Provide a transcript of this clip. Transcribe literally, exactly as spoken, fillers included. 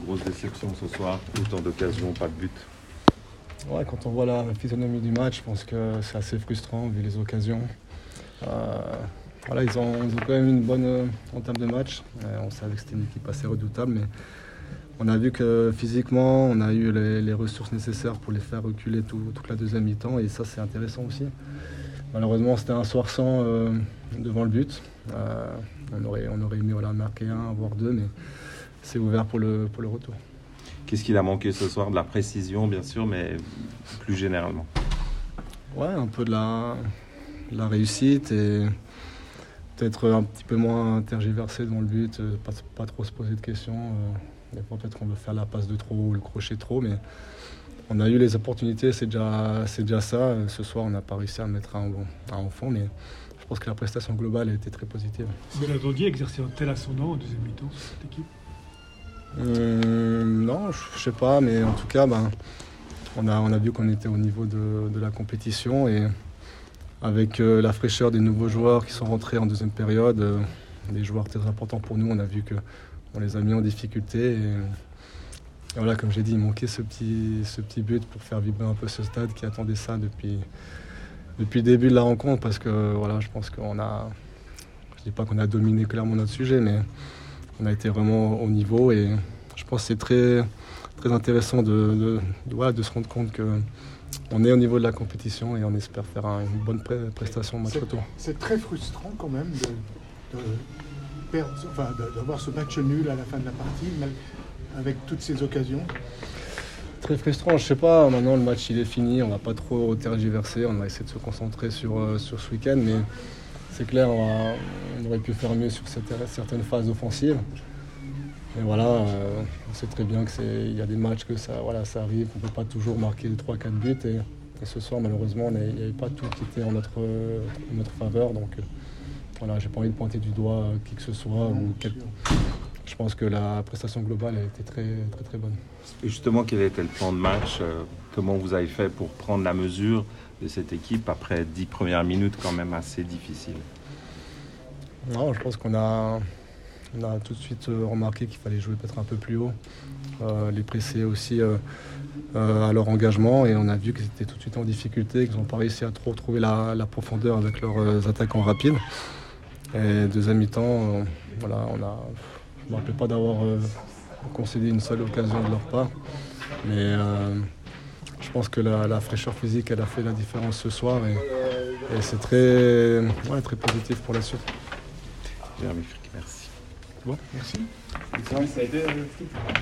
grosse déception ce soir, autant d'occasions, pas de but. Ouais, quand on voit la physionomie du match, je pense que c'est assez frustrant vu les occasions. Euh, voilà, ils ont, ils ont quand même une bonne euh, entame de match. Euh, on savait que c'était une équipe assez redoutable, mais on a vu que physiquement, on a eu les, les ressources nécessaires pour les faire reculer tout, toute la deuxième mi-temps, et ça c'est intéressant aussi. Malheureusement, c'était un soir sans euh, devant le but. Euh, on, aurait, on aurait aimé voilà, marquer un, voire deux, mais c'est ouvert pour le, pour le retour. Qu'est-ce qu'il a manqué ce soir? De la précision, bien sûr, mais plus généralement. Ouais, un peu de la, de la réussite et peut-être un petit peu moins tergiversé devant le but, pas, pas trop se poser de questions. Des fois, peut-être qu'on veut faire la passe de trop ou le crochet trop, mais on a eu les opportunités, c'est déjà, c'est déjà ça. Ce soir, on n'a pas réussi à mettre un, un en fond, mais je pense que la prestation globale a été très positive. Belhadrodi a exercé un tel ascendant en deuxième mi-temps sur cette équipe? Euh, non, je ne sais pas, mais en tout cas, ben, on, a, on a vu qu'on était au niveau de, de la compétition et avec euh, la fraîcheur des nouveaux joueurs qui sont rentrés en deuxième période, euh, des joueurs très importants pour nous, on a vu qu'on les a mis en difficulté. Et, et voilà, comme j'ai dit, il manquait ce petit, ce petit but pour faire vibrer un peu ce stade qui attendait ça depuis, depuis le début de la rencontre, parce que voilà, je pense qu'on a, je ne dis pas qu'on a dominé clairement notre sujet, mais on a été vraiment au niveau et je pense que c'est très, très intéressant de, de, de, voilà, de se rendre compte qu'on est au niveau de la compétition et on espère faire un, une bonne pré- prestation au match retour. C'est très frustrant quand même de, de perdre, enfin, d'avoir ce match nul à la fin de la partie avec toutes ces occasions. Très frustrant, je sais pas, maintenant le match il est fini, on va pas trop tergiverser, on va essayer de se concentrer sur, euh, sur ce week-end, mais c'est clair, on, va, on aurait pu faire mieux sur cette, certaines phases offensives. Et voilà, euh, on sait très bien qu'il y a des matchs que ça, voilà, ça arrive, qu'on ne peut pas toujours marquer trois quatre buts. Et, et ce soir, malheureusement, il n'y avait pas tout qui était en notre, en notre faveur. Donc euh, voilà, j'ai pas envie de pointer du doigt euh, qui que ce soit. Non, ou quel... Je pense que la prestation globale a été très, très, très bonne. Et justement, quel était le plan de match? Comment vous avez fait pour prendre la mesure de cette équipe après dix premières minutes quand même assez difficiles? Non, je pense qu'on a, on a tout de suite remarqué qu'il fallait jouer peut-être un peu plus haut, euh, les presser aussi euh, euh, à leur engagement, et on a vu qu'ils étaient tout de suite en difficulté, qu'ils n'ont pas réussi à trop trouver la, la profondeur avec leurs euh, attaquants rapides. Et deuxième mi-temps, euh, voilà, on a, je ne me rappelle pas d'avoir euh, concédé une seule occasion de leur part, mais euh, je pense que la, la fraîcheur physique, elle a fait la différence ce soir, et, et c'est très, ouais, très positif pour la suite. Jérémy Frick, merci. Bon, merci. Ça a été, euh,